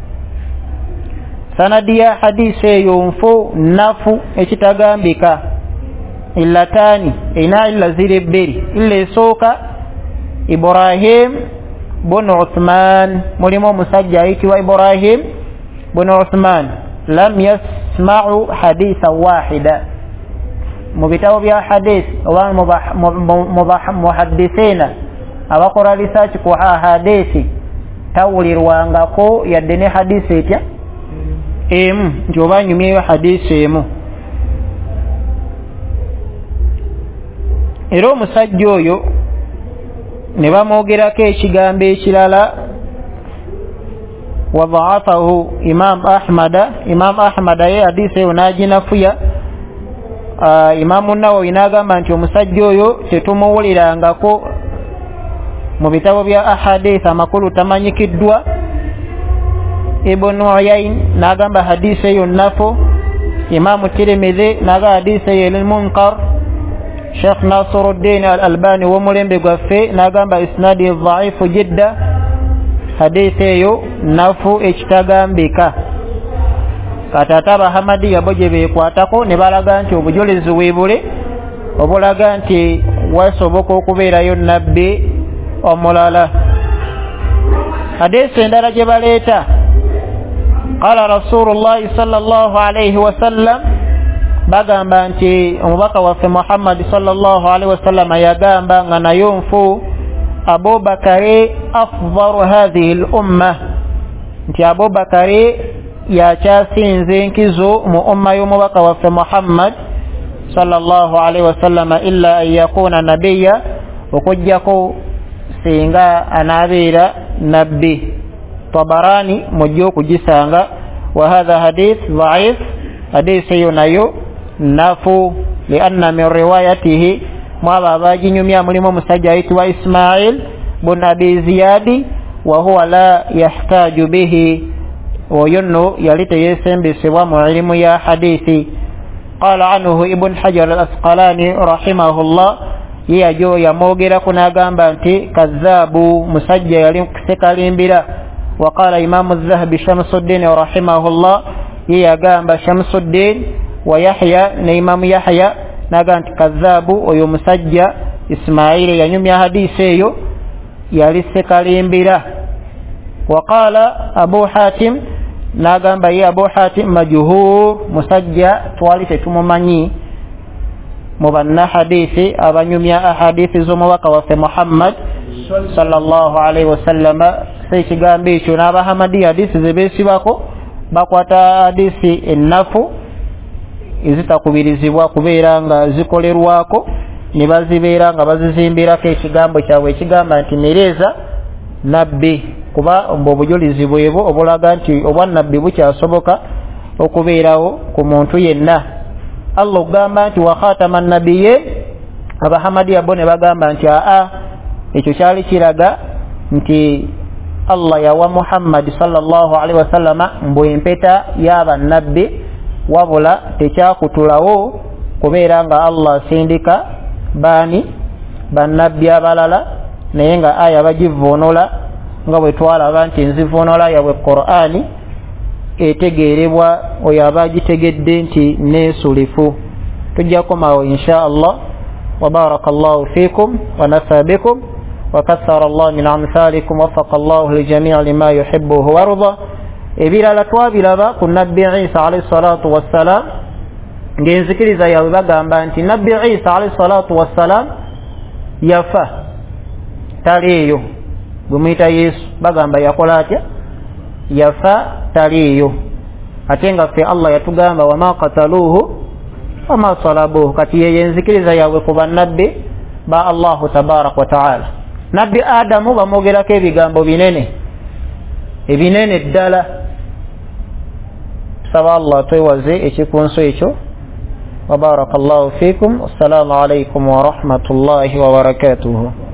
sanadi ya hadisi eyo nfu nafu ekitagambika. Illatani ina illa ziri bbiri. Illa esooka Ibrahim bun Uthman, mulimu omusajja ayitibwa Ibrahim bun Uthman lam yasma'u haditha wahida. Mu bitabo bya hadith oba muhaddithina abakola research ku hadithi tawulirwangako yadde ne hadisi etya emu, nti oba nyumyeyo hadisi emu. Era omusajja oyo ne bamwogerako ekigambo ekirala wadhaafahu Imam Ahmad ye hadisi eyo n'aginafuya. Imamu Nawawi n'agamba nti omusajja oyo tetumuwulirangako mu bitabo bya ahadith amakulu tamanyikiddwa. Ibn Uyayn n'agamba hadisi eyo nafu. Imamu Tirmidhi n'agamba hadisi eyo munkar. Sheikh Nasiruddin al-Albani w'omulembe gwaffe n'agamba isnadi dhaifu jidda, hadisi eyo nafu ekitagambika. Katata Abahamadiya bo gye beekwatako ne balaga nti obujulizi weebule obulaga nti wasoboka okubeerayo nabbi omulala. Hadisi endala gye baleeta qala Rasulullahi sallallahu alaihi wasallam, bagamba nti omubaka waffe Muhammad sallallahu alaihi wasallam yagamba nga nayo nfu Abubakari afdalu hadhihi al-umma, nti Abubakari yakyasinze nkizo mu umma y'omubaka waffe Muhammad sallallahu alaihi wasallam illa an yakuna nabiyya, okujjako singa anaabeera nabbi. Tabarani mujja okugisanga. Wa hadha hadith dhaif, hadisi eyo nayo nafu lianna min riwayatihi mwaba abaginyumya mulimu omusajja ayitibwa Ismail bun Abi Ziyadi wa huwa la yahtaju bihi, oyo nno yali teyesembesebwa mu ilimu ya hadithi. Qala anhu Ibn Hajar al-Asqalani rahimahullah, ye ajo yamwogerako n'agamba nti kazzabu, musajja yali kusekalimbira. Wa qala Imam az-Zahabi Shamsuddin rahimahullah, ye yagamba Shamsuddin wa Yahya ne Imam Yahya n'agamba nti kazzabu, oyo musajja Ismail yanyumya hadisi eyo yali sekalimbira. Wa qala Abu Hatim, n'agamba ye Abu Hatim majhur, musajja twali tetumumanyi mu banna hadithi abanyumya ahadithi z'omubaka waffe Muhammad sallallahu alaihi wasallam. Sekigambo ekyo n'Abahamadi hadisi ze beesibako bakwata hadisi ennafu ezitakubirizibwa kubeera nga zikolerwako ne bazibeera nga bazizimbirako ekigambo kyabwe ekigamba nti mereza nabbi, kuba obujulizi bwebo obulaga nti obwannabbi bukyasoboka okubeerawo ku muntu yenna. Allah gamba nti wa khataman nabiyyin abahamadiya bone bagamba nti ekyo kyali kiraga nti Allah yawa Muhammad sallallahu alaihi wasallama mbwempeta yaba nabbi wabula tekyakutulawo kubeera nga Allah sindika bani bannabbi abalala naye nga aya bagivuunula nga bwe twalaba nti nzivuunula yabwe Qur'ani etegeerebwa oyo abagitegedde nti neesulifu. Tujja komawo insha Allah. wa barakallahu fikum wa nafa bikum wa kathara Allah min amthalikum waffaqa Allah lijami'a lima yuhibbuhu wa yarda. Ebirala twabiraba ku nabbi Isa alayhi salatu wassalam ngenzikiriza yawe bagamba nti nabbi Isa alayhi salatu wassalam yafa taliyo gumuyita Yesu bagamba yakola atya yafa taliyo ate nga ffe Allah yatugamba wama qataluhu wama salabuhu kati yenzikiriza yawe ku bannabbi ba Allahu tabarak wa ta'ala. Nabbi Adamu bamwogerako ebigambo binene ddala. Saba Allah twewaze ekikunso ekyo. wa barakallahu fikum. Assalamu alaikum wa rahmatullahi wa barakatuhu.